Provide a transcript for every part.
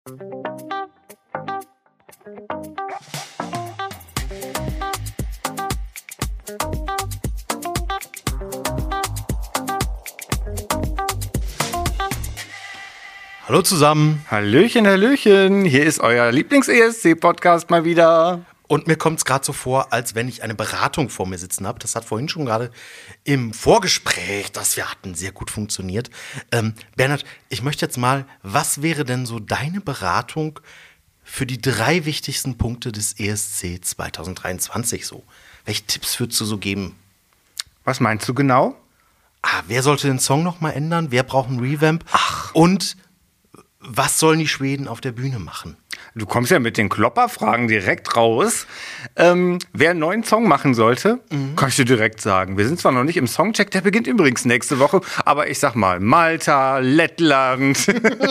Hallo zusammen. Hallöchen, Hallöchen. Hier ist euer Lieblings-ESC-Podcast mal wieder. Und mir kommt es gerade so vor, als wenn ich eine Beratung vor mir sitzen habe. Das hat vorhin schon gerade im Vorgespräch, das wir hatten, sehr gut funktioniert. Bernhard, ich möchte jetzt mal, was wäre denn so deine Beratung für die 3 wichtigsten Punkte des ESC 2023 so? Welche Tipps würdest du so geben? Was meinst du genau? Wer sollte den Song nochmal ändern? Wer braucht einen Revamp? Und was sollen die Schweden auf der Bühne machen? Du kommst ja mit den Klopperfragen direkt raus. Wer einen neuen Song machen sollte, kann ich dir direkt sagen. Wir sind zwar noch nicht im Songcheck, der beginnt übrigens nächste Woche, aber ich sag mal, Malta, Lettland.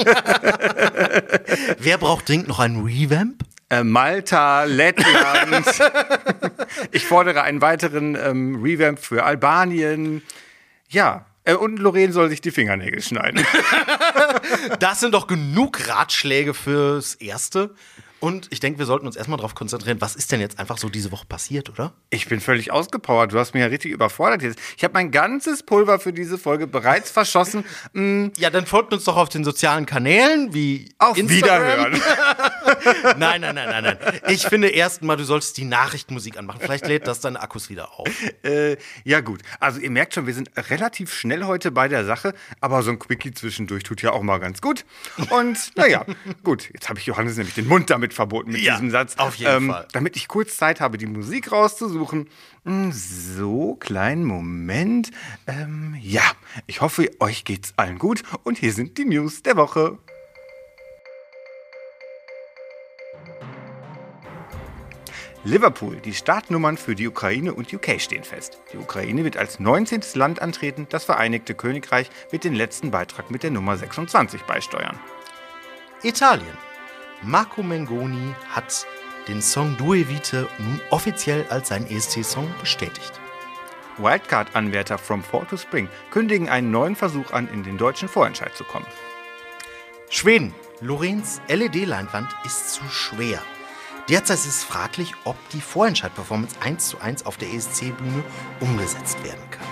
Wer braucht dringend noch einen Revamp? Malta, Lettland. Ich fordere einen weiteren Revamp für Albanien. Ja. Und Loreen soll sich die Fingernägel schneiden. Das sind doch genug Ratschläge fürs Erste. Und ich denke, wir sollten uns erstmal darauf konzentrieren, was ist denn jetzt einfach so diese Woche passiert, oder? Ich bin völlig ausgepowert. Du hast mich ja richtig überfordert jetzt. Ich habe mein ganzes Pulver für diese Folge bereits verschossen. Ja, dann folgt uns doch auf den sozialen Kanälen wie auf Instagram. Wiederhören. Nein. Ich finde erstmal, du solltest die Nachrichtenmusik anmachen. Vielleicht lädt das deine Akkus wieder auf. Ja gut, also ihr merkt schon, wir sind relativ schnell heute bei der Sache, aber so ein Quickie zwischendurch tut ja auch mal ganz gut. Und naja, gut, jetzt habe ich Johannes nämlich den Mund damit verboten mit diesem Satz. Auf jeden Fall. Damit ich kurz Zeit habe, die Musik rauszusuchen. So, kleinen Moment. Ja, ich hoffe, euch geht's allen gut. Und hier sind die News der Woche. Liverpool, die Startnummern für die Ukraine und UK stehen fest. Die Ukraine wird als 19. Land antreten, das Vereinigte Königreich wird den letzten Beitrag mit der Nummer 26 beisteuern. Italien. Marco Mengoni hat den Song Due Vite nun offiziell als seinen ESC-Song bestätigt. Wildcard-Anwärter From Fall to Spring kündigen einen neuen Versuch an, in den deutschen Vorentscheid zu kommen. Schweden. Loreens LED-Leinwand ist zu schwer. Derzeit ist es fraglich, ob die Vorentscheid-Performance 1:1 auf der ESC-Bühne umgesetzt werden kann.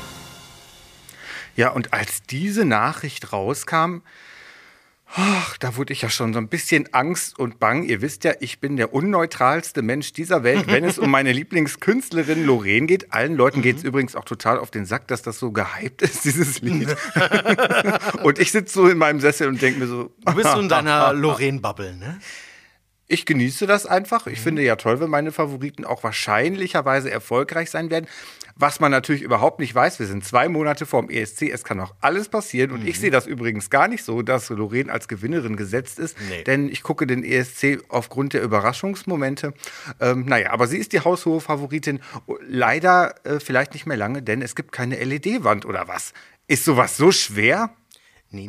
Ja, und als diese Nachricht rauskam, da wurde ich ja schon so ein bisschen Angst und bang. Ihr wisst ja, ich bin der unneutralste Mensch dieser Welt, wenn es um meine Lieblingskünstlerin Loreen geht. Allen Leuten geht es übrigens auch total auf den Sack, dass das so gehypt ist, dieses Lied. Und ich sitze so in meinem Sessel und denke mir so... Du bist so in deiner Loreen-Bubble, ne? Ich genieße das einfach. Ich finde ja toll, wenn meine Favoriten auch wahrscheinlicherweise erfolgreich sein werden. Was man natürlich überhaupt nicht weiß, wir sind 2 Monate vorm ESC, es kann auch alles passieren. Und ich sehe das übrigens gar nicht so, dass Loreen als Gewinnerin gesetzt ist. Nee. Denn ich gucke den ESC aufgrund der Überraschungsmomente. Naja, aber sie ist die haushohe Favoritin. Leider vielleicht nicht mehr lange, denn es gibt keine LED-Wand oder was. Ist sowas so schwer? Nee,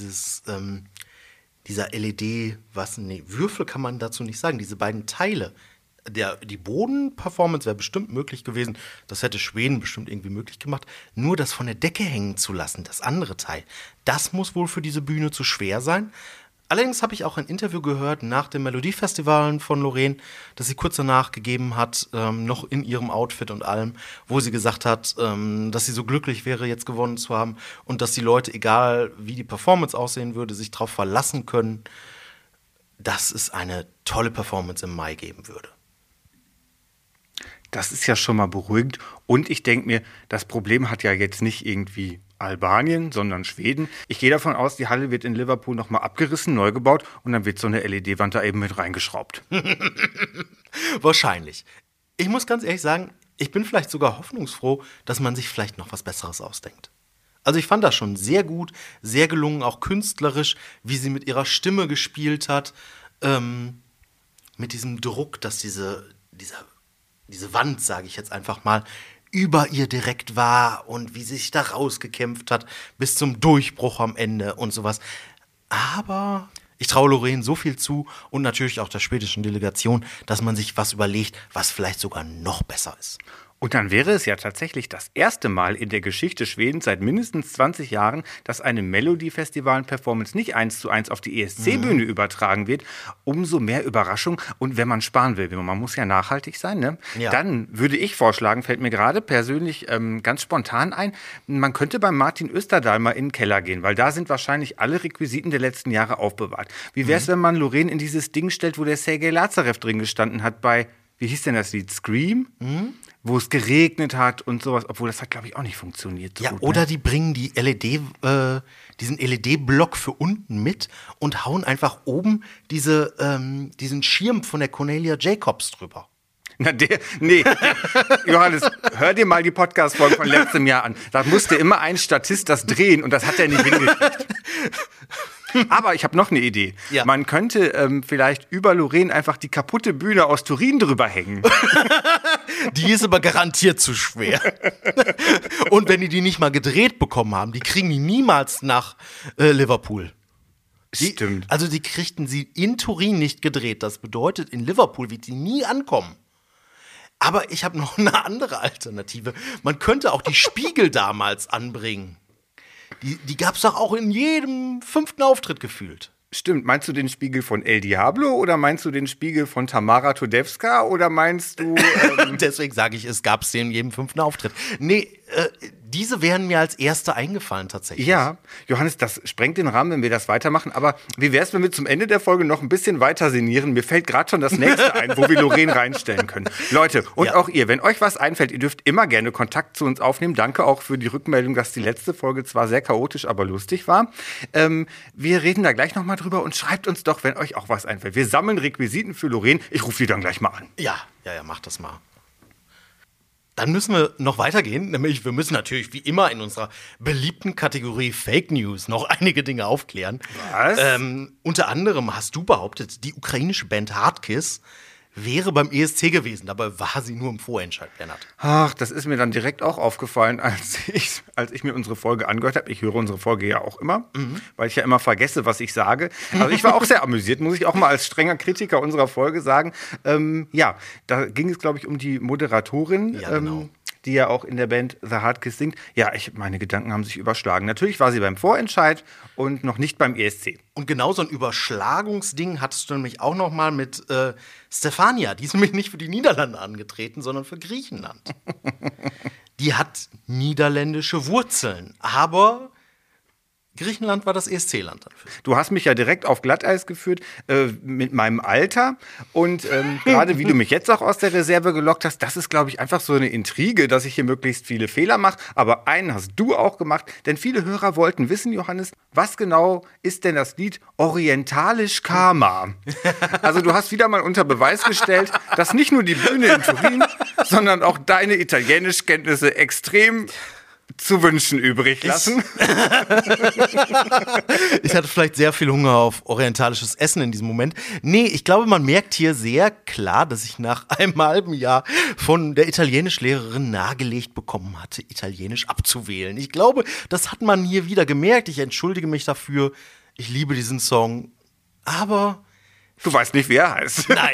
dieser Würfel kann man dazu nicht sagen. Diese beiden Teile. Die Boden-Performance wäre bestimmt möglich gewesen. Das hätte Schweden bestimmt irgendwie möglich gemacht. Nur das von der Decke hängen zu lassen, das andere Teil, das muss wohl für diese Bühne zu schwer sein. Allerdings habe ich auch ein Interview gehört nach dem Melodiefestival von Loreen, das sie kurz danach gegeben hat, noch in ihrem Outfit und allem, wo sie gesagt hat, dass sie so glücklich wäre, jetzt gewonnen zu haben und dass die Leute, egal wie die Performance aussehen würde, sich darauf verlassen können, dass es eine tolle Performance im Mai geben würde. Das ist ja schon mal beruhigend. Und ich denke mir, das Problem hat ja jetzt nicht irgendwie Albanien, sondern Schweden. Ich gehe davon aus, die Halle wird in Liverpool nochmal abgerissen, neu gebaut und dann wird so eine LED-Wand da eben mit reingeschraubt. Wahrscheinlich. Ich muss ganz ehrlich sagen, ich bin vielleicht sogar hoffnungsfroh, dass man sich vielleicht noch was Besseres ausdenkt. Also ich fand das schon sehr gut, sehr gelungen, auch künstlerisch, wie sie mit ihrer Stimme gespielt hat, mit diesem Druck, dass diese Wand, sage ich jetzt einfach mal, über ihr direkt war und wie sie sich da rausgekämpft hat bis zum Durchbruch am Ende und sowas. Aber ich traue Loreen so viel zu und natürlich auch der schwedischen Delegation, dass man sich was überlegt, was vielleicht sogar noch besser ist. Und dann wäre es ja tatsächlich das erste Mal in der Geschichte Schwedens seit mindestens 20 Jahren, dass eine Melodifestivalen-Performance nicht 1:1 auf die ESC-Bühne übertragen wird. Umso mehr Überraschung. Und wenn man sparen will, man muss ja nachhaltig sein, ne? Ja. Dann würde ich vorschlagen, fällt mir gerade persönlich ganz spontan ein, man könnte beim Martin Österdahl mal in den Keller gehen, weil da sind wahrscheinlich alle Requisiten der letzten Jahre aufbewahrt. Wie wäre es, wenn man Loreen in dieses Ding stellt, wo der Sergei Lazarev drin gestanden hat bei, wie hieß denn das Lied, Scream? Wo es geregnet hat und sowas, obwohl das hat, glaube ich, auch nicht funktioniert. So Ja, gut, oder ne? die bringen die diesen LED-Block für unten mit und hauen einfach oben diesen Schirm von der Cornelia Jacobs drüber. Johannes, hör dir mal die Podcast-Folge von letztem Jahr an. Da musste immer ein Statist das drehen und das hat er nicht hingekriegt. Aber ich habe noch eine Idee. Ja. Man könnte vielleicht über Loreen einfach die kaputte Bühne aus Turin drüber hängen. Die ist aber garantiert zu schwer. Und wenn die nicht mal gedreht bekommen haben, die kriegen die niemals nach Liverpool. Stimmt. Also die kriegten sie in Turin nicht gedreht. Das bedeutet, in Liverpool wird die nie ankommen. Aber ich habe noch eine andere Alternative. Man könnte auch die Spiegel damals anbringen. Die gab es doch auch in jedem 5. Auftritt gefühlt. Stimmt. Meinst du den Spiegel von El Diablo oder meinst du den Spiegel von Tamara Todewska oder meinst du... Deswegen sage ich, es gab es in jedem 5. Auftritt. Nee, diese wären mir als erste eingefallen tatsächlich. Ja, Johannes, das sprengt den Rahmen, wenn wir das weitermachen. Aber wie wäre es, wenn wir zum Ende der Folge noch ein bisschen weiter sinnieren? Mir fällt gerade schon das nächste ein, wo wir Loreen reinstellen können. Leute, und Ja. auch ihr, wenn euch was einfällt, ihr dürft immer gerne Kontakt zu uns aufnehmen. Danke auch für die Rückmeldung, dass die letzte Folge zwar sehr chaotisch, aber lustig war. Wir reden da gleich nochmal drüber und schreibt uns doch, wenn euch auch was einfällt. Wir sammeln Requisiten für Loreen. Ich rufe die dann gleich mal an. Ja, mach das mal. Dann müssen wir noch weitergehen, nämlich wir müssen natürlich wie immer in unserer beliebten Kategorie Fake News noch einige Dinge aufklären. Was? Unter anderem hast du behauptet, die ukrainische Band Hardkiss wäre beim ESC gewesen. Dabei war sie nur im Vorentscheid, Bernhard. Ach, das ist mir dann direkt auch aufgefallen, als ich mir unsere Folge angehört habe. Ich höre unsere Folge ja auch immer, weil ich ja immer vergesse, was ich sage. Also ich war auch sehr amüsiert, muss ich auch mal als strenger Kritiker unserer Folge sagen. Da ging es, glaube ich, um die Moderatorin, Ja, genau. die ja auch in der Band The Hardkiss singt. Ja, meine Gedanken haben sich überschlagen. Natürlich war sie beim Vorentscheid und noch nicht beim ESC. Und genau so ein Überschlagungsding hattest du nämlich auch noch mal mit Stefania. Die ist nämlich nicht für die Niederlande angetreten, sondern für Griechenland. Die hat niederländische Wurzeln, aber Griechenland war das ESC-Land dafür. Du hast mich ja direkt auf Glatteis geführt mit meinem Alter und gerade wie du mich jetzt auch aus der Reserve gelockt hast, das ist, glaube ich, einfach so eine Intrige, dass ich hier möglichst viele Fehler mache, aber einen hast du auch gemacht, denn viele Hörer wollten wissen, Johannes, was genau ist denn das Lied Orientalisch Karma? Also du hast wieder mal unter Beweis gestellt, dass nicht nur die Bühne in Turin, sondern auch deine Italienischkenntnisse extrem zu wünschen übrig lassen. Ich hatte vielleicht sehr viel Hunger auf orientalisches Essen in diesem Moment. Nee, ich glaube, man merkt hier sehr klar, dass ich nach einem halben Jahr von der Italienischlehrerin nahegelegt bekommen hatte, Italienisch abzuwählen. Ich glaube, das hat man hier wieder gemerkt. Ich entschuldige mich dafür. Ich liebe diesen Song. Aber Du weißt nicht, wie er heißt. nein.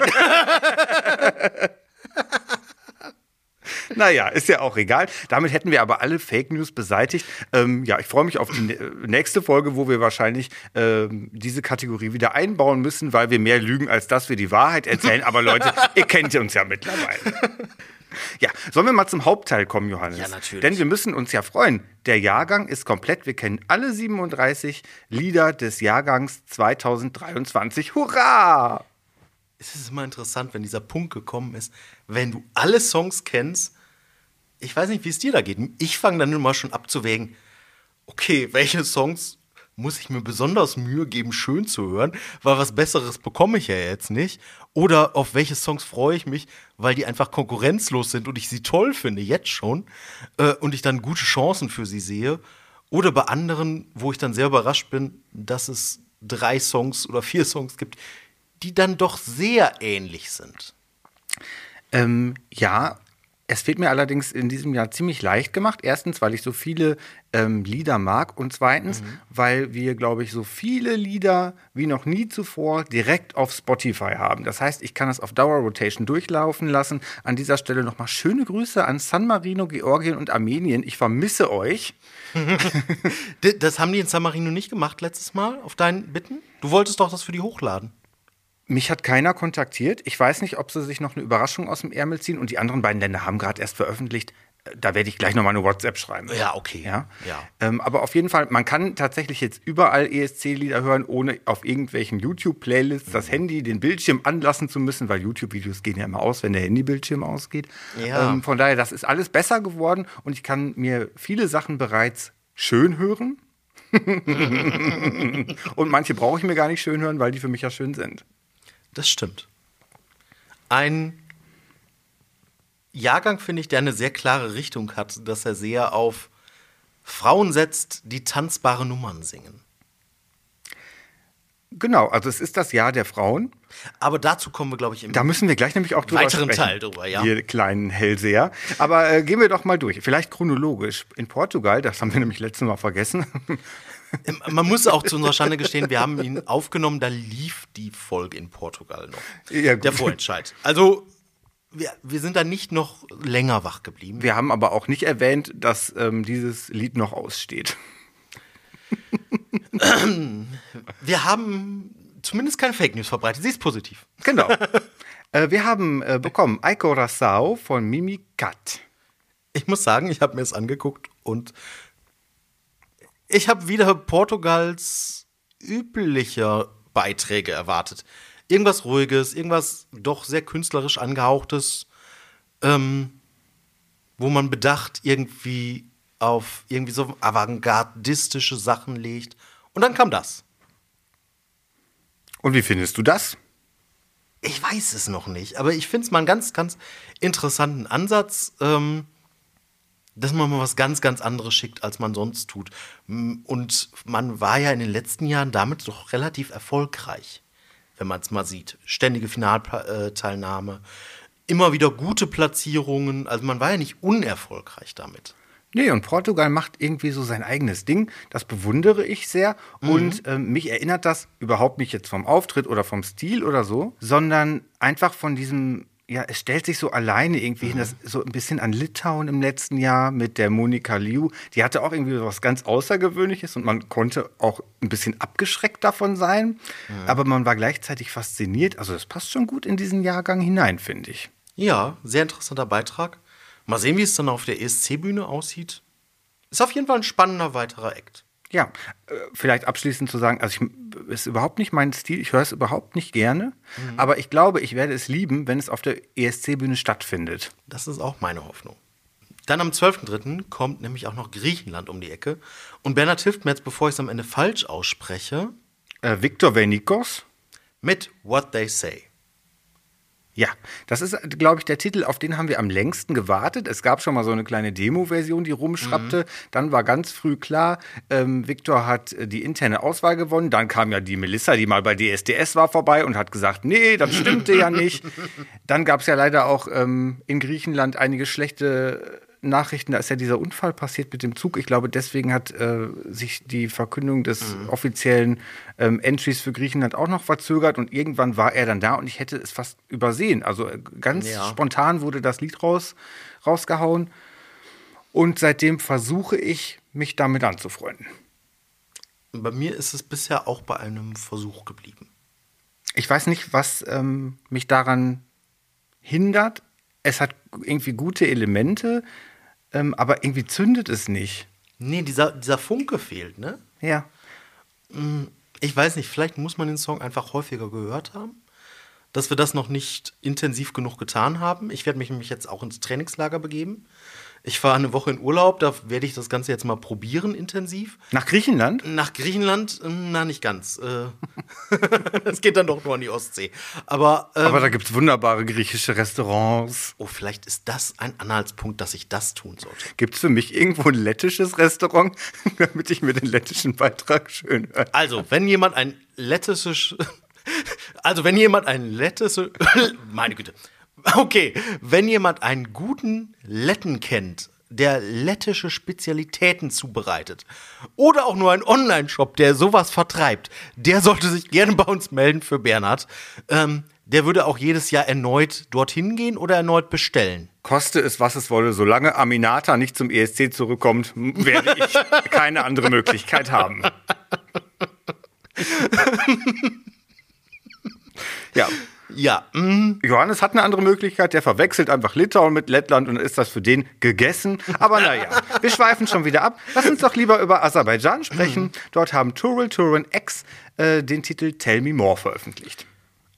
Naja, ist ja auch egal. Damit hätten wir aber alle Fake News beseitigt. Ich freue mich auf die nächste Folge, wo wir wahrscheinlich diese Kategorie wieder einbauen müssen, weil wir mehr lügen, als dass wir die Wahrheit erzählen. Aber Leute, ihr kennt uns ja mittlerweile. Ja, sollen wir mal zum Hauptteil kommen, Johannes? Ja, natürlich. Denn wir müssen uns ja freuen. Der Jahrgang ist komplett. Wir kennen alle 37 Lieder des Jahrgangs 2023. Hurra! Es ist immer interessant, wenn dieser Punkt gekommen ist, wenn du alle Songs kennst. Ich weiß nicht, wie es dir da geht. Ich fange dann immer schon abzuwägen, okay, welche Songs muss ich mir besonders Mühe geben, schön zu hören, weil was Besseres bekomme ich ja jetzt nicht. Oder auf welche Songs freue ich mich, weil die einfach konkurrenzlos sind und ich sie toll finde, jetzt schon, und ich dann gute Chancen für sie sehe. Oder bei anderen, wo ich dann sehr überrascht bin, dass es 3 Songs oder 4 Songs gibt, die dann doch sehr ähnlich sind. Ja, Es wird mir allerdings in diesem Jahr ziemlich leicht gemacht. Erstens, weil ich so viele Lieder mag und zweitens, weil wir, glaube ich, so viele Lieder wie noch nie zuvor direkt auf Spotify haben. Das heißt, ich kann das auf Dauerrotation durchlaufen lassen. An dieser Stelle nochmal schöne Grüße an San Marino, Georgien und Armenien. Ich vermisse euch. Das haben die in San Marino nicht gemacht letztes Mal, auf deinen Bitten? Du wolltest doch das für die hochladen. Mich hat keiner kontaktiert. Ich weiß nicht, ob sie sich noch eine Überraschung aus dem Ärmel ziehen. Und die anderen beiden Länder haben gerade erst veröffentlicht. Da werde ich gleich nochmal eine WhatsApp schreiben. Ja, okay. Ja? Ja. Aber auf jeden Fall, man kann tatsächlich jetzt überall ESC-Lieder hören, ohne auf irgendwelchen YouTube-Playlists das Handy, den Bildschirm anlassen zu müssen, weil YouTube-Videos gehen ja immer aus, wenn der Handybildschirm ausgeht. Ja. Von daher, das ist alles besser geworden und ich kann mir viele Sachen bereits schön hören. Und manche brauche ich mir gar nicht schön hören, weil die für mich ja schön sind. Das stimmt. Ein Jahrgang, finde ich, der eine sehr klare Richtung hat, dass er sehr auf Frauen setzt, die tanzbare Nummern singen. Genau, also es ist das Jahr der Frauen. Aber dazu kommen wir, glaube ich, im Da müssen wir gleich nämlich auch drüber weiteren sprechen. Teil drüber, ja. Ihr kleinen Hellseher. Aber gehen wir doch mal durch. Vielleicht chronologisch. In Portugal, das haben wir nämlich letztes Mal vergessen. Man muss auch zu unserer Schande gestehen, wir haben ihn aufgenommen, da lief die Folge in Portugal noch. Ja, gut. Der Vorentscheid. Also, wir sind da nicht noch länger wach geblieben. Wir haben aber auch nicht erwähnt, dass dieses Lied noch aussteht. Wir haben zumindest keine Fake News verbreitet. Sie ist positiv. Genau. Wir haben bekommen Ai Coração von Mimi Cat. Ich muss sagen, ich habe mir das angeguckt und ich habe wieder Portugals üblicher Beiträge erwartet. Irgendwas Ruhiges, irgendwas doch sehr künstlerisch angehauchtes, wo man bedacht irgendwie auf irgendwie so avantgardistische Sachen legt. Und dann kam das. Und wie findest du das? Ich weiß es noch nicht, aber ich finde es mal einen ganz, ganz interessanten Ansatz, dass man mal was ganz, ganz anderes schickt, als man sonst tut. Und man war ja in den letzten Jahren damit doch relativ erfolgreich, wenn man es mal sieht. Ständige Finalteilnahme, immer wieder gute Platzierungen. Also man war ja nicht unerfolgreich damit. Nee, und Portugal macht irgendwie so sein eigenes Ding. Das bewundere ich sehr. Und mich erinnert das überhaupt nicht jetzt vom Auftritt oder vom Stil oder so, sondern einfach von diesem, ja, es stellt sich so alleine irgendwie hin, das so ein bisschen an Litauen im letzten Jahr mit der Monika Liu. Die hatte auch irgendwie was ganz Außergewöhnliches und man konnte auch ein bisschen abgeschreckt davon sein. Aber man war gleichzeitig fasziniert. Also das passt schon gut in diesen Jahrgang hinein, finde ich. Ja, sehr interessanter Beitrag. Mal sehen, wie es dann auf der ESC-Bühne aussieht. Ist auf jeden Fall ein spannender weiterer Act. Ja, vielleicht abschließend zu sagen, also ist überhaupt nicht mein Stil, ich höre es überhaupt nicht gerne, aber ich glaube, ich werde es lieben, wenn es auf der ESC-Bühne stattfindet. Das ist auch meine Hoffnung. Dann am 12.03. kommt nämlich auch noch Griechenland um die Ecke. Und Bernhard hilft mir jetzt, bevor ich es am Ende falsch ausspreche, Viktor Venikos. mit What They Say. Ja, das ist, glaube ich, der Titel, auf den haben wir am längsten gewartet. Es gab schon mal so eine kleine Demo-Version, die rumschrappte. Dann war ganz früh klar, Viktor hat die interne Auswahl gewonnen. Dann kam ja die Melissa, die mal bei DSDS war, vorbei und hat gesagt, nee, das stimmte ja nicht. Dann gab es ja leider auch in Griechenland einige schlechte Nachrichten. Da ist ja dieser Unfall passiert mit dem Zug. Ich glaube, deswegen hat sich die Verkündung des offiziellen Entries für Griechenland auch noch verzögert. Und irgendwann war er dann da und ich hätte es fast übersehen. Also ganz spontan wurde das Lied rausgehauen. Und seitdem versuche ich, mich damit anzufreunden. Bei mir ist es bisher auch bei einem Versuch geblieben. Ich weiß nicht, was mich daran hindert. Es hat irgendwie gute Elemente, aber irgendwie zündet es nicht. Nee, dieser Funke fehlt, ne? Ja. Ich weiß nicht, vielleicht muss man den Song einfach häufiger gehört haben, dass wir das noch nicht intensiv genug getan haben. Ich werde mich nämlich jetzt auch ins Trainingslager begeben. Ich fahre eine Woche in Urlaub, da werde ich das Ganze jetzt mal probieren intensiv. Nach Griechenland? Nach Griechenland? Na, nicht ganz. Es geht dann doch nur an die Ostsee. Aber da gibt es wunderbare griechische Restaurants. oh, vielleicht ist das ein Anhaltspunkt, dass ich das tun sollte. Gibt es für mich irgendwo ein lettisches Restaurant, damit ich mir den lettischen Beitrag schön höre? Also, wenn jemand ein lettisches... meine Güte. Okay, wenn jemand einen guten Letten kennt, der lettische Spezialitäten zubereitet, oder auch nur einen Online-Shop, der sowas vertreibt, der sollte sich gerne bei uns melden für Bernhard. Der würde auch jedes Jahr erneut dorthin gehen oder erneut bestellen. Koste es, was es wolle, solange Aminata nicht zum ESC zurückkommt, werde ich keine andere Möglichkeit haben. Ja. Ja. Johannes hat eine andere Möglichkeit, der verwechselt einfach Litauen mit Lettland und dann ist das für den gegessen. Aber naja, wir schweifen schon wieder ab. Lass uns doch lieber über Aserbaidschan sprechen. Dort haben Turan X den Titel Tell Me More veröffentlicht.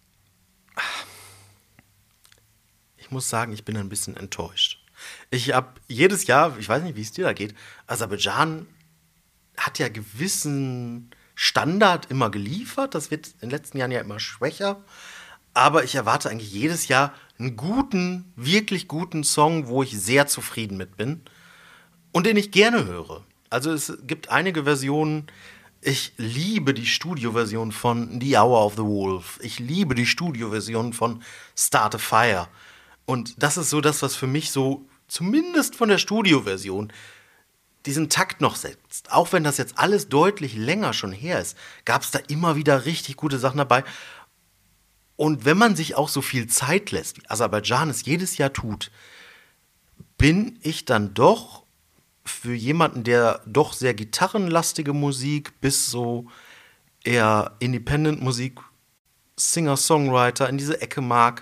Ich muss sagen, ich bin ein bisschen enttäuscht. Ich habe jedes Jahr, ich weiß nicht, wie es dir da geht, Aserbaidschan hat ja gewissen Standard immer geliefert. Das wird in den letzten Jahren ja immer schwächer. Aber ich erwarte eigentlich jedes Jahr einen guten, wirklich guten Song, wo ich sehr zufrieden mit bin und den ich gerne höre. Also es gibt einige Versionen. Ich liebe die Studioversion von The Hour of the Wolf. Ich liebe die Studioversion von Start a Fire. Und das ist so das, was für mich so, zumindest von der Studioversion, diesen Takt noch setzt. Auch wenn das jetzt alles deutlich länger schon her ist, gab es da immer wieder richtig gute Sachen dabei. Und wenn man sich auch so viel Zeit lässt, wie Aserbaidschan es jedes Jahr tut, bin ich dann doch für jemanden, der doch sehr gitarrenlastige Musik bis so eher Independent-Musik, Singer-Songwriter in diese Ecke mag,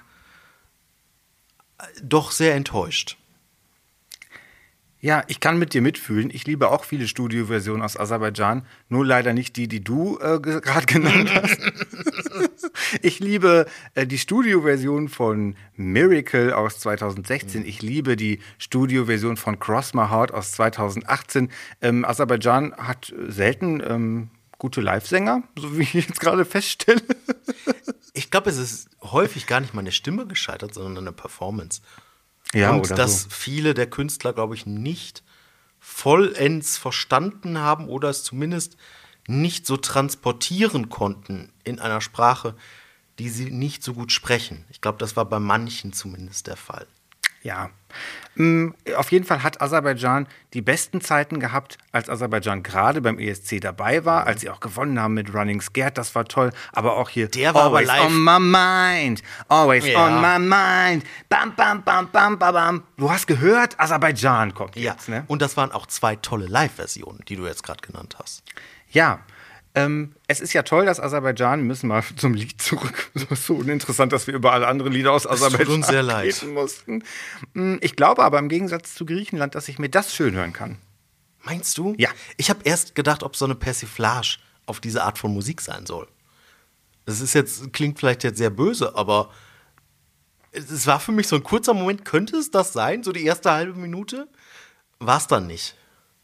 doch sehr enttäuscht. Ja, ich kann mit dir mitfühlen. Ich liebe auch viele Studioversionen aus Aserbaidschan, nur leider nicht die du gerade genannt hast. Ich liebe die Studioversion von Miracle aus 2016. Ich liebe die Studioversion von Cross My Heart aus 2018. Aserbaidschan hat selten gute Live-Sänger, so wie ich jetzt gerade feststelle. Ich glaube, es ist häufig gar nicht mal eine Stimme gescheitert, sondern eine Performance. Ja, und oder dass so. viele der Künstler, glaube ich, nicht vollends verstanden haben oder es zumindest nicht so transportieren konnten in einer Sprache, die sie nicht so gut sprechen. Ich glaube, das war bei manchen zumindest der Fall. Ja. Auf jeden Fall hat Aserbaidschan die besten Zeiten gehabt, als Aserbaidschan gerade beim ESC dabei war, als sie auch gewonnen haben mit Running Scared, das war toll. Aber auch hier, Der war Always aber live. on my mind, always Ja. on my mind, bam, bam, bam, bam, bam, bam. Du hast gehört, Aserbaidschan kommt Ja, jetzt, ne? und das waren auch 2 tolle Live-Versionen, die du jetzt gerade genannt hast. Ja, es ist ja toll, dass Aserbaidschan, wir müssen mal zum Lied zurück. Das ist so uninteressant, dass wir über alle anderen Lieder aus tut Aserbaidschan uns sehr leid. reden mussten. Ich glaube aber im Gegensatz zu Griechenland, dass ich mir das schön hören kann. Meinst du? Ja. Ich habe erst gedacht, ob so eine Persiflage auf diese Art von Musik sein soll. Das ist jetzt, klingt vielleicht jetzt sehr böse, aber es war für mich so ein kurzer Moment, könnte es das sein? So die erste halbe Minute? War es dann nicht.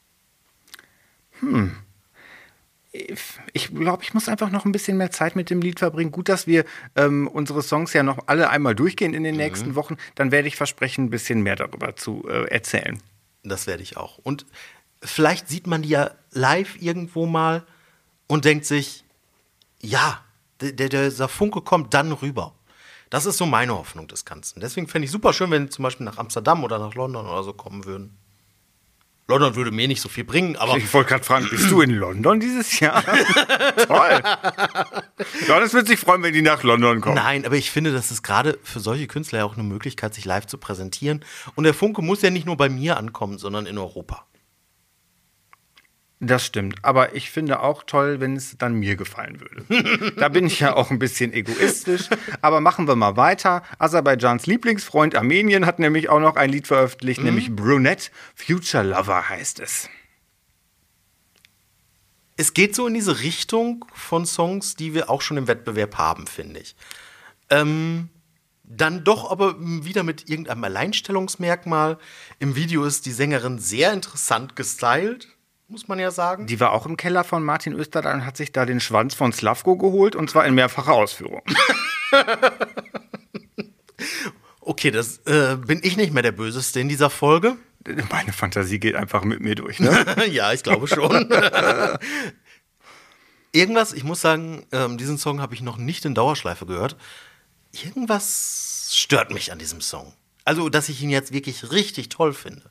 Ich glaube, ich muss einfach noch ein bisschen mehr Zeit mit dem Lied verbringen. Gut, dass wir unsere Songs ja noch alle einmal durchgehen in den nächsten Wochen. Dann werde ich versprechen, ein bisschen mehr darüber zu erzählen. Das werde ich auch. Und vielleicht sieht man die ja live irgendwo mal und denkt sich, ja, dieser Funke kommt dann rüber. Das ist so meine Hoffnung des Ganzen. Deswegen fände ich super schön, wenn die zum Beispiel nach Amsterdam oder nach London oder so kommen würden. London würde mir nicht so viel bringen, aber Ich wollte gerade fragen, bist du in London dieses Jahr? Toll. Johannes wird sich freuen, wenn die nach London kommen. nein, aber ich finde, das ist gerade für solche Künstler ja auch eine Möglichkeit, sich live zu präsentieren. Und der Funke muss ja nicht nur bei mir ankommen, sondern in Europa. Das stimmt, aber ich finde auch toll, wenn es dann mir gefallen würde. Da bin ich ja auch ein bisschen egoistisch, aber machen wir mal weiter. Aserbaidschans Lieblingsfreund Armenien hat nämlich auch noch ein Lied veröffentlicht, nämlich Brunette, Future Lover heißt es. Es geht so in diese Richtung von Songs, die wir auch schon im Wettbewerb haben, finde ich. Dann doch aber wieder mit irgendeinem Alleinstellungsmerkmal. Im Video ist die Sängerin sehr interessant gestylt, muss man ja sagen. Die war auch im Keller von Martin Österdahl und hat sich da den Schwanz von Slavko geholt, und zwar in mehrfacher Ausführung. Okay, das bin ich nicht mehr der Böseste in dieser Folge. Meine Fantasie geht einfach mit mir durch, ne? Ja, ich glaube schon. Irgendwas, ich muss sagen, diesen Song habe ich noch nicht in Dauerschleife gehört. Irgendwas Das stört mich an diesem Song. Also, dass ich ihn jetzt wirklich richtig toll finde.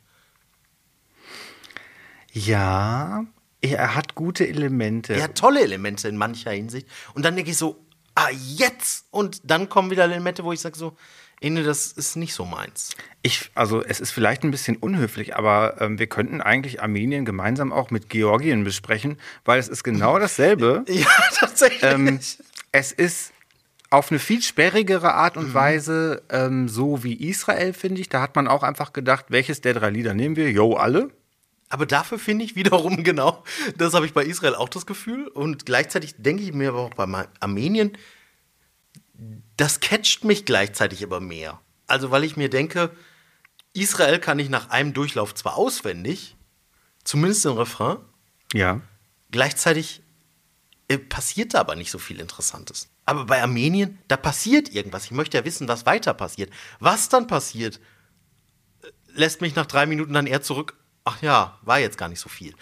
Ja, er hat gute Elemente. Er hat tolle Elemente in mancher Hinsicht. Und dann denke ich so, jetzt! Und dann kommen wieder Elemente, wo ich sage so, nee, das ist nicht so meins. Also es ist vielleicht ein bisschen unhöflich, aber wir könnten eigentlich Armenien gemeinsam auch mit Georgien besprechen, weil es ist genau dasselbe. Ja, tatsächlich. Es ist auf eine viel sperrigere Art und Weise so wie Israel, finde ich. Da hat man auch einfach gedacht, welches der 3 Lieder nehmen wir? Jo, alle. Aber dafür finde ich wiederum genau, das habe ich bei Israel auch das Gefühl. Und gleichzeitig denke ich mir aber auch bei Armenien, das catcht mich gleichzeitig aber mehr. Also weil ich mir denke, Israel kann ich nach einem Durchlauf zwar auswendig, zumindest im Refrain, Ja. gleichzeitig passiert da aber nicht so viel Interessantes. Aber bei Armenien, da passiert irgendwas. Ich möchte ja wissen, was weiter passiert. Was dann passiert, lässt mich nach 3 Minuten dann eher zurück. Ach ja, war jetzt gar nicht so viel.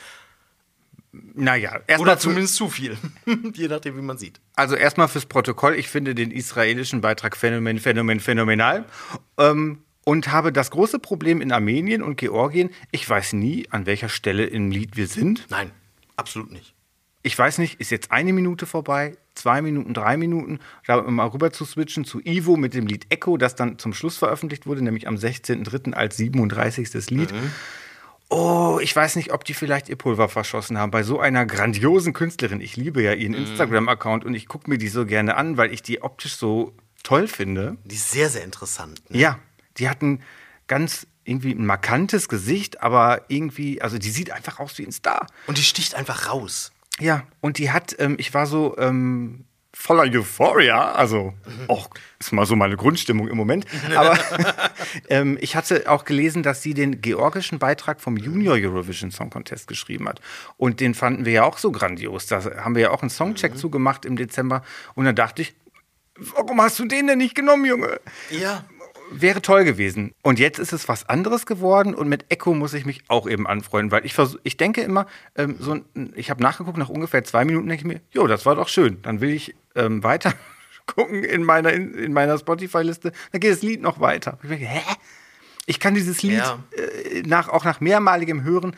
Naja, Oder zumindest zu viel. Je nachdem, wie man sieht. Also erstmal fürs Protokoll, ich finde den israelischen Beitrag phänomenal und habe das große Problem in Armenien und Georgien, ich weiß nie, an welcher Stelle im Lied wir sind. Nein, absolut nicht. Ich weiß nicht, ist jetzt 1 Minute vorbei, 2 Minuten, 3 Minuten, da mal rüber zu switchen zu Ivo mit dem Lied Echo, das dann zum Schluss veröffentlicht wurde, nämlich am 16.03. als 37. Lied. Oh, ich weiß nicht, ob die vielleicht ihr Pulver verschossen haben. Bei so einer grandiosen Künstlerin. Ich liebe ja ihren Instagram-Account und ich gucke mir die so gerne an, weil ich die optisch so toll finde. Die ist sehr, sehr interessant. Ne? Ja, die hat ein ganz irgendwie ein markantes Gesicht, aber irgendwie, also die sieht einfach aus wie ein Star. Und die sticht einfach raus. Ja, und die hat, ich war so voller Euphoria, also auch ist mal so meine Grundstimmung im Moment. Aber ich hatte auch gelesen, dass sie den georgischen Beitrag vom Junior Eurovision Song Contest geschrieben hat. Und den fanden wir ja auch so grandios. Da haben wir ja auch einen Songcheck zugemacht im Dezember. Und dann dachte ich, warum hast du den denn nicht genommen, Junge? Ja. Wäre toll gewesen. Und jetzt ist es was anderes geworden und mit Echo muss ich mich auch eben anfreunden, weil ich denke immer, ich habe nachgeguckt, nach ungefähr 2 Minuten denke ich mir, jo, das war doch schön. Dann will ich weiter gucken in meiner Spotify-Liste, dann geht das Lied noch weiter. Ich denke, hä? Ich kann dieses Lied auch nach mehrmaligem Hören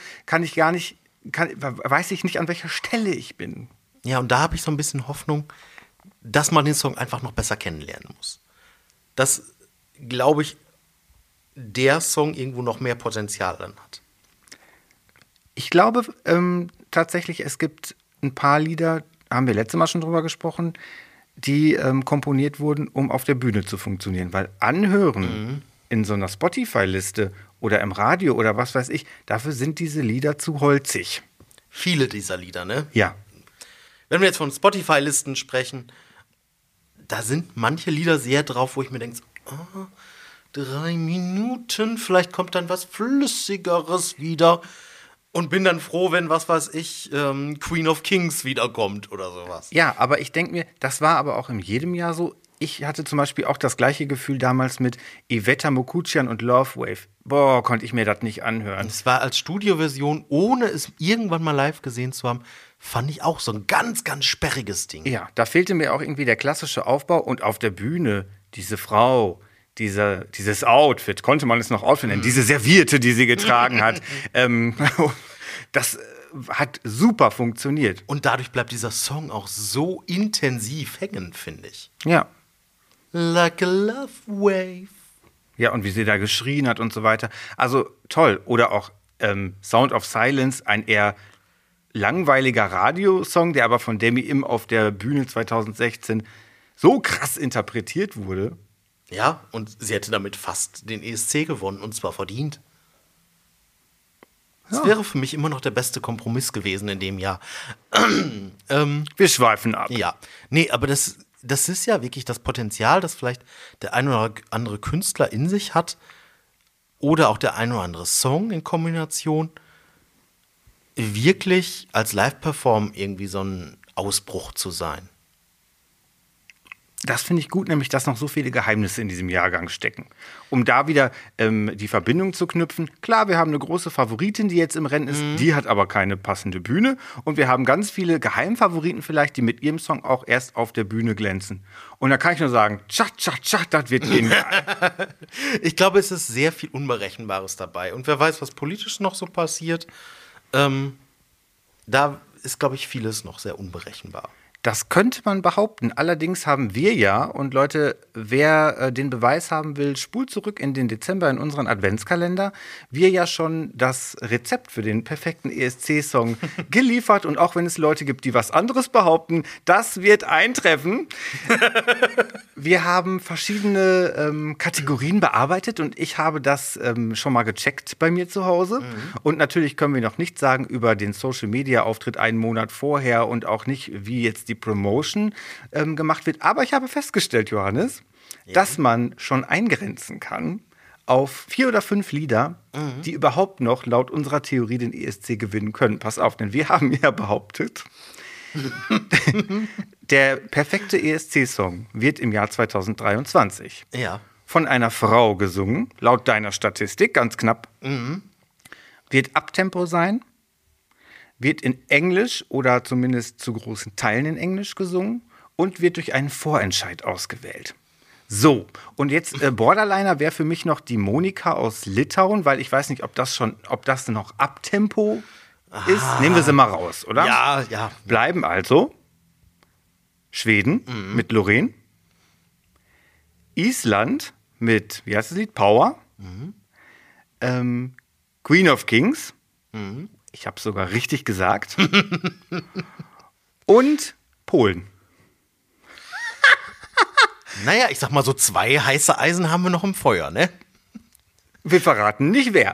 weiß ich nicht, an welcher Stelle ich bin. Ja, und da habe ich so ein bisschen Hoffnung, dass man den Song einfach noch besser kennenlernen muss. Dass, glaube ich, der Song irgendwo noch mehr Potenzial dann hat. Ich glaube tatsächlich, es gibt ein paar Lieder, haben wir letztes Mal schon drüber gesprochen, die komponiert wurden, um auf der Bühne zu funktionieren. Weil anhören in so einer Spotify-Liste oder im Radio oder was weiß ich, dafür sind diese Lieder zu holzig. Viele dieser Lieder, ne? Ja. Wenn wir jetzt von Spotify-Listen sprechen, da sind manche Lieder sehr drauf, wo ich mir denke, 3 Minuten, vielleicht kommt dann was Flüssigeres wieder. Und bin dann froh, wenn, was weiß ich, Queen of Kings wiederkommt oder sowas. Ja, aber ich denke mir, das war aber auch in jedem Jahr so. Ich hatte zum Beispiel auch das gleiche Gefühl damals mit Iveta Mokuchian und Love Wave. Boah, konnte ich mir das nicht anhören. Es war als Studioversion, ohne es irgendwann mal live gesehen zu haben, fand ich auch so ein ganz, ganz sperriges Ding. Ja, da fehlte mir auch irgendwie der klassische Aufbau und auf der Bühne diese Frau, dieses Outfit, konnte man es noch Outfit nennen, diese Serviette, die sie getragen hat. Das hat super funktioniert. Und dadurch bleibt dieser Song auch so intensiv hängen, finde ich. Ja. Like a love wave. Ja, und wie sie da geschrien hat und so weiter. Also toll. Oder auch Sound of Silence, ein eher langweiliger Radiosong, der aber von Demi Im auf der Bühne 2016 so krass interpretiert wurde. Ja, und sie hätte damit fast den ESC gewonnen, und zwar verdient. Das wäre für mich immer noch der beste Kompromiss gewesen in dem Jahr. Wir schweifen ab. Ja, nee, aber das ist ja wirklich das Potenzial, das vielleicht der ein oder andere Künstler in sich hat oder auch der ein oder andere Song in Kombination, wirklich als Live-Perform irgendwie so ein Ausbruch zu sein. Das finde ich gut, nämlich, dass noch so viele Geheimnisse in diesem Jahrgang stecken. Um da wieder die Verbindung zu knüpfen. Klar, wir haben eine große Favoritin, die jetzt im Rennen ist. Die hat aber keine passende Bühne. Und wir haben ganz viele Geheimfavoriten vielleicht, die mit ihrem Song auch erst auf der Bühne glänzen. Und da kann ich nur sagen, tschach, tschach, tschach, das wird genial. Ich glaube, es ist sehr viel Unberechenbares dabei. Und wer weiß, was politisch noch so passiert. Da ist, glaube ich, vieles noch sehr unberechenbar. Das könnte man behaupten. Allerdings haben wir ja, und Leute, wer den Beweis haben will, spult zurück in den Dezember in unseren Adventskalender, wir ja schon das Rezept für den perfekten ESC-Song geliefert. Und auch wenn es Leute gibt, die was anderes behaupten, das wird eintreffen. Wir haben verschiedene Kategorien bearbeitet und ich habe das schon mal gecheckt bei mir zu Hause. Und natürlich können wir noch nichts sagen über den Social-Media-Auftritt einen Monat vorher und auch nicht, wie jetzt die Promotion gemacht wird. Aber ich habe festgestellt, Johannes, dass man schon eingrenzen kann auf 4 oder 5 Lieder, die überhaupt noch laut unserer Theorie den ESC gewinnen können. Pass auf, denn wir haben ja behauptet, der perfekte ESC-Song wird im Jahr 2023 von einer Frau gesungen, laut deiner Statistik, ganz knapp, wird Uptempo sein, wird in Englisch oder zumindest zu großen Teilen in Englisch gesungen und wird durch einen Vorentscheid ausgewählt. So, und jetzt Borderliner wäre für mich noch die Monika aus Litauen, weil ich weiß nicht, ob das noch Uptempo ist. Nehmen wir sie mal raus, oder? Ja. Bleiben also Schweden mit Loreen, Island mit, wie heißt das Lied? Power, Queen of Kings, ich habe es sogar richtig gesagt, und Polen. Naja, ich sag mal, so 2 heiße Eisen haben wir noch im Feuer, ne? Wir verraten nicht wer.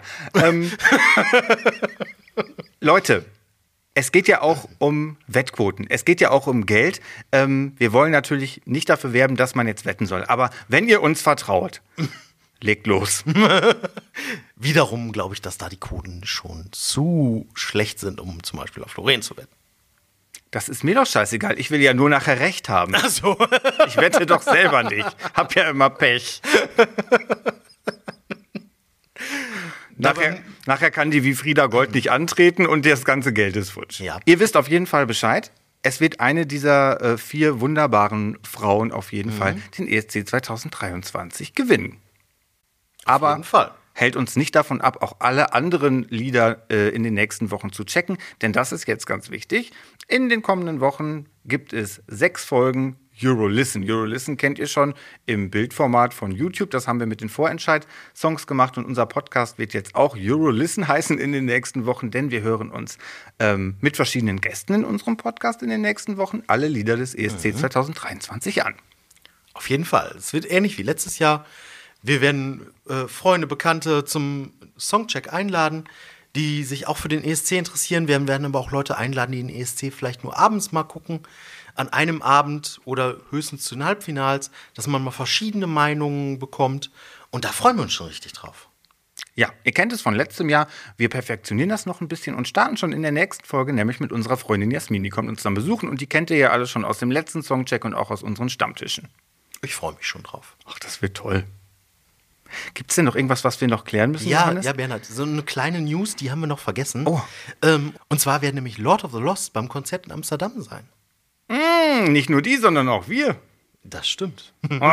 Leute, es geht ja auch um Wettquoten. Es geht ja auch um Geld. Wir wollen natürlich nicht dafür werben, dass man jetzt wetten soll. Aber wenn ihr uns vertraut, legt los. Wiederum glaube ich, dass da die Quoten schon zu schlecht sind, um zum Beispiel auf Loreen zu wetten. Das ist mir doch scheißegal. Ich will ja nur nachher Recht haben. Ach so. Ich wette doch selber nicht. Hab ja immer Pech. Nachher kann die wie Frieda Gold nicht antreten und das ganze Geld ist futsch. Ja. Ihr wisst auf jeden Fall Bescheid. Es wird eine dieser 4 wunderbaren Frauen auf jeden Fall den ESC 2023 gewinnen. Aber jeden Fall. hält uns nicht davon ab, auch alle anderen Lieder in den nächsten Wochen zu checken. Denn das ist jetzt ganz wichtig. In den kommenden Wochen gibt es 6 Folgen Eurolisten. Eurolisten kennt ihr schon im Bildformat von YouTube. Das haben wir mit den Vorentscheid-Songs gemacht. Und unser Podcast wird jetzt auch Eurolisten heißen in den nächsten Wochen. Denn wir hören uns mit verschiedenen Gästen in unserem Podcast in den nächsten Wochen alle Lieder des ESC 2023 an. Auf jeden Fall. Es wird ähnlich wie letztes Jahr. Wir werden Freunde, Bekannte zum Songcheck einladen, die sich auch für den ESC interessieren. Wir werden aber auch Leute einladen, die den ESC vielleicht nur abends mal gucken, an einem Abend oder höchstens zu den Halbfinals, dass man mal verschiedene Meinungen bekommt. Und da freuen wir uns schon richtig drauf. Ja, ihr kennt es von letztem Jahr. Wir perfektionieren das noch ein bisschen und starten schon in der nächsten Folge, nämlich mit unserer Freundin Jasmin. Die kommt uns dann besuchen und die kennt ihr ja alle schon aus dem letzten Songcheck und auch aus unseren Stammtischen. Ich freue mich schon drauf. Ach, das wird toll. Gibt es denn noch irgendwas, was wir noch klären müssen, Ja, Johannes? ja, Bernhard, so eine kleine News, die haben wir noch vergessen. Oh. Und zwar werden nämlich Lord of the Lost beim Konzert in Amsterdam sein. Nicht nur die, sondern auch wir. Das stimmt.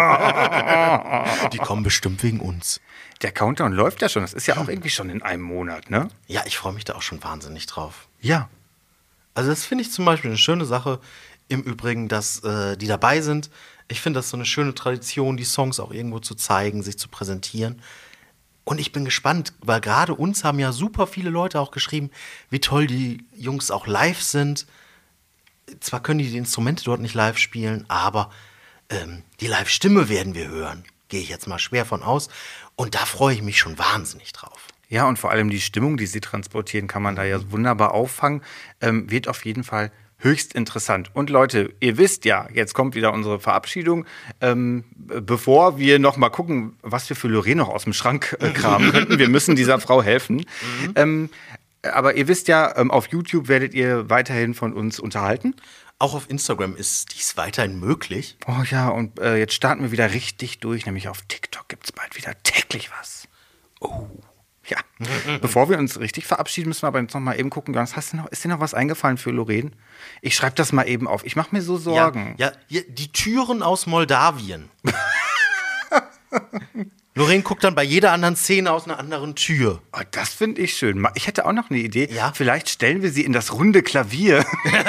Die kommen bestimmt wegen uns. Der Countdown läuft ja schon. Das ist ja auch irgendwie schon in einem Monat, ne? Ja, ich freue mich da auch schon wahnsinnig drauf. Ja. Also das finde ich zum Beispiel eine schöne Sache. Im Übrigen, dass die dabei sind. Ich finde das so eine schöne Tradition, die Songs auch irgendwo zu zeigen, sich zu präsentieren. Und ich bin gespannt, weil gerade uns haben ja super viele Leute auch geschrieben, wie toll die Jungs auch live sind. Zwar können die Instrumente dort nicht live spielen, aber die Live-Stimme werden wir hören. Gehe ich jetzt mal schwer von aus. Und da freue ich mich schon wahnsinnig drauf. Ja, und vor allem die Stimmung, die sie transportieren, kann man da ja wunderbar auffangen. Wird auf jeden Fall höchst interessant. Und Leute, ihr wisst ja, jetzt kommt wieder unsere Verabschiedung. Bevor wir noch mal gucken, was wir für Loreen noch aus dem Schrank kramen könnten. Wir müssen dieser Frau helfen. Aber ihr wisst ja, auf YouTube werdet ihr weiterhin von uns unterhalten. Auch auf Instagram ist dies weiterhin möglich. Oh ja, und jetzt starten wir wieder richtig durch, nämlich auf TikTok gibt es bald wieder täglich was. Oh, ja. Bevor wir uns richtig verabschieden, müssen wir aber jetzt noch mal eben gucken, Jonas, ist dir noch was eingefallen für Lorraine? Ich schreibe das mal eben auf. Ich mache mir so Sorgen. Ja, die Türen aus Moldawien. Lorraine guckt dann bei jeder anderen Szene aus einer anderen Tür. Oh, das finde ich schön. Ich hätte auch noch eine Idee. Ja? Vielleicht stellen wir sie in das runde Klavier.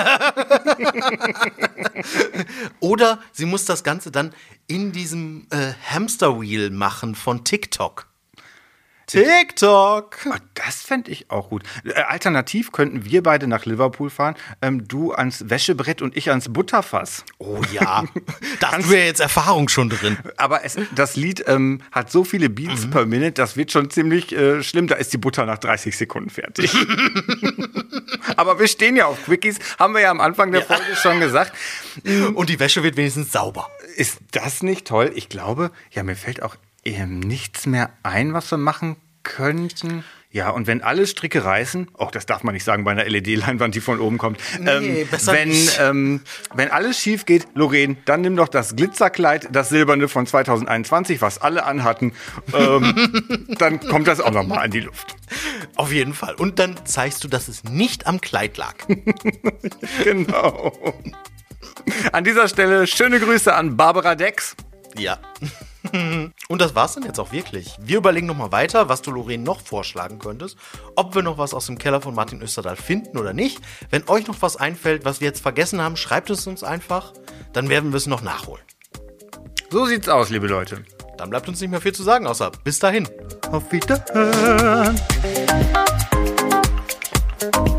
Oder sie muss das Ganze dann in diesem Hamsterwheel machen von TikTok. TikTok! Oh, das fände ich auch gut. Alternativ könnten wir beide nach Liverpool fahren. Du ans Wäschebrett und ich ans Butterfass. Oh ja, da hast du ja jetzt Erfahrung schon drin. Aber das Lied hat so viele Beats per Minute, das wird schon ziemlich schlimm. Da ist die Butter nach 30 Sekunden fertig. Aber wir stehen ja auf Quickies, haben wir ja am Anfang der Folge schon gesagt. Und die Wäsche wird wenigstens sauber. Ist das nicht toll? Ich glaube, ja, mir fällt auch nichts mehr ein, was wir machen könnten. Ja, und wenn alle Stricke reißen, das darf man nicht sagen bei einer LED-Leinwand, die von oben kommt. Nee, besser nicht. Wenn alles schief geht, Lorraine, dann nimm doch das Glitzerkleid, das silberne von 2021, was alle anhatten. Dann kommt das auch nochmal an die Luft. Auf jeden Fall. Und dann zeigst du, dass es nicht am Kleid lag. Genau. An dieser Stelle schöne Grüße an Barbara Dex. Ja. Und das war's dann jetzt auch wirklich. Wir überlegen nochmal weiter, was du Lorraine noch vorschlagen könntest, ob wir noch was aus dem Keller von Martin Österdahl finden oder nicht. Wenn euch noch was einfällt, was wir jetzt vergessen haben, schreibt es uns einfach, dann werden wir es noch nachholen. So sieht's aus, liebe Leute. Dann bleibt uns nicht mehr viel zu sagen, außer bis dahin. Auf Wiederhören.